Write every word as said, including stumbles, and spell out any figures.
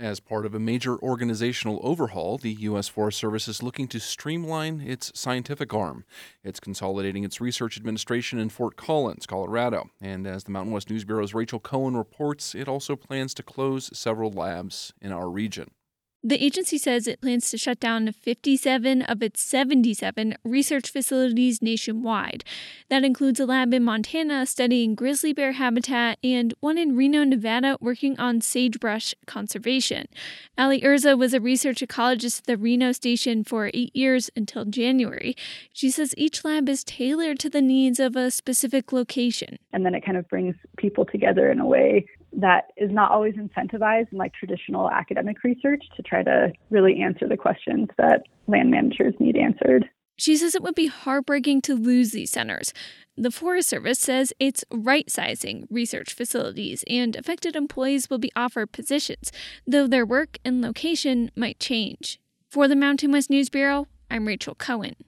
As part of a major organizational overhaul, the U S. Forest Service is looking to streamline its scientific arm. It's consolidating its research administration in Fort Collins, Colorado. And as the Mountain West News Bureau's Rachel Cohen reports, it also plans to close several labs in our region. The agency says it plans to shut down fifty-seven of its seventy-seven research facilities nationwide. That includes a lab in Montana studying grizzly bear habitat and one in Reno, Nevada, working on sagebrush conservation. Ali Urza was a research ecologist at the Reno station for eight years until January. She says each lab is tailored to the needs of a specific location. And then it kind of brings people together in a way that is not always incentivized in like traditional academic research to try to really answer the questions that land managers need answered. She says it would be heartbreaking to lose these centers. The Forest Service says it's right-sizing research facilities, and affected employees will be offered positions, though their work and location might change. For the Mountain West News Bureau, I'm Rachel Cohen.